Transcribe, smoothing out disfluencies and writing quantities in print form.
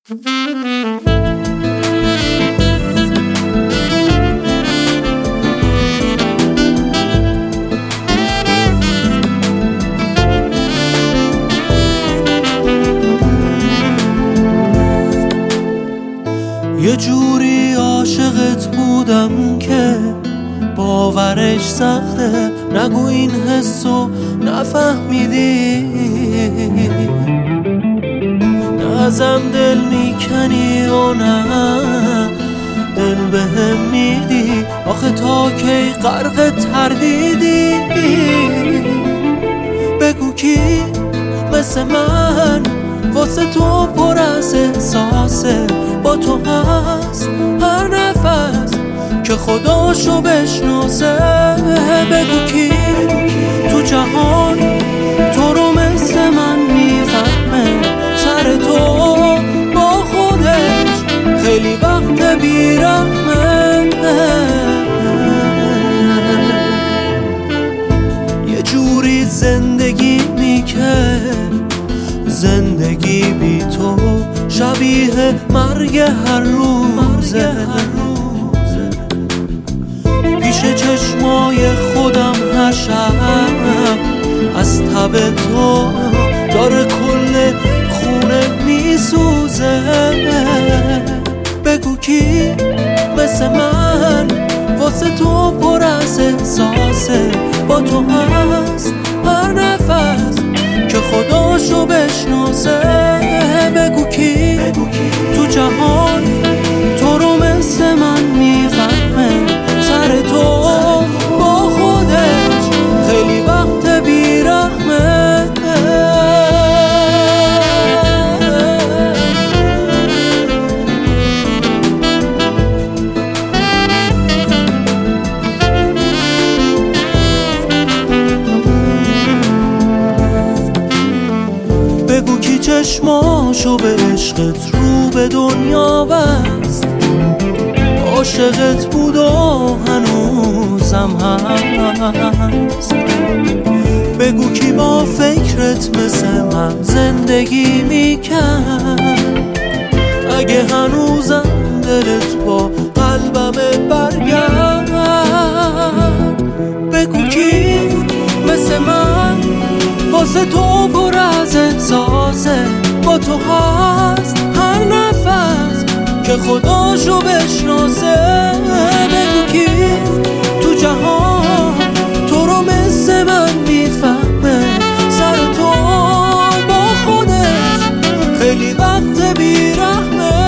یه جوری عاشقت بودم که باورش سخته، نگو این حسو نفهمیدی، نه ازم دل میکنی و نه دل بهم میدی، آخه تا کی غرق تردیدی؟ بگو کی مثل من واسه تو پر از احساسه، با تو هست هر نفس که خداشو بشناسه. بگو کی تو جهان تو رو مثل من میفهمه، سر تو با خودش خیلی وقت بیرحمه. یه جوری زندگی میکرد، زندگی بی تو شبیه مرگ هر روزه. پیش چشمای خودم هر شب از تب تو داره کل خونه میسوزه. بگو کی مثل من واسه تو پر از احساسه، با تو هست هر نفس که خداشو بشناسه. بگو کی تو جهان تو رو مثل من میفهمه، سر تو با خودش خیلی وقت بیرحمه. بگو کی چشماشو به عشقت رو به دنیا بست، عاشقت بود و هنوزم هست. بگو کی با فکرت مثل من زندگی میکرد، اگه هنوزم دلت با قلبم برگرد. بگو کی مثل من واسه تو پر از احساسه، با تو هست هر نفس که خداشو بشناسه. بگو کی تو جهان تو رو مثل من میفهمه، سر تو با خودش خیلی وقت بیرحمه.